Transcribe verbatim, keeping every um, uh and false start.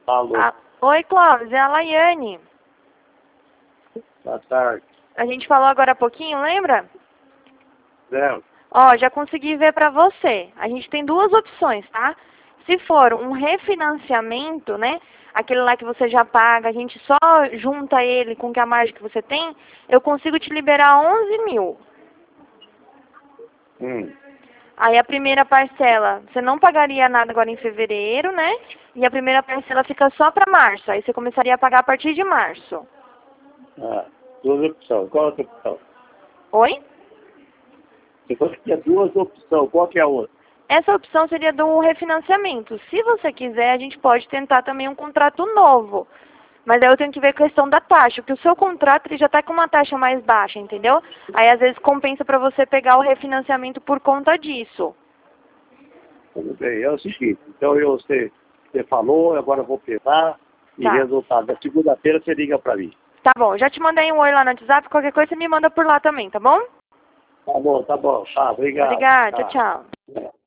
Alô. Ah, oi, Clóvis, é a Laiane. Boa tarde. A gente falou agora há pouquinho, lembra? Zero. Ó, já consegui ver pra você. A gente tem duas opções, tá? Se for um refinanciamento, né? Aquele lá que você já paga, a gente só junta ele com que a margem que você tem, eu consigo te liberar onze mil. Hum. Aí a primeira parcela, você não pagaria nada agora em fevereiro, né? E a primeira parcela fica só para março. Aí você começaria a pagar a partir de março. Ah, duas opções. Qual a outra opção? Oi? Você falou que tinha duas opções. Qual que é a outra? Essa opção seria do refinanciamento. Se você quiser, a gente pode tentar também um contrato novo. Mas aí eu tenho que ver a questão da taxa, porque o seu contrato ele já está com uma taxa mais baixa, entendeu? Aí às vezes compensa para você pegar o refinanciamento por conta disso. Tudo bem. É o seguinte. Então eu, você, você falou, agora eu vou pesar e Tá. resultado. Na segunda-feira você liga para mim. Tá bom, já te mandei um oi lá no WhatsApp, qualquer coisa você me manda por lá também, tá bom? Tá bom, tá bom. Tá, obrigado. Obrigada, Tá. tchau, tchau.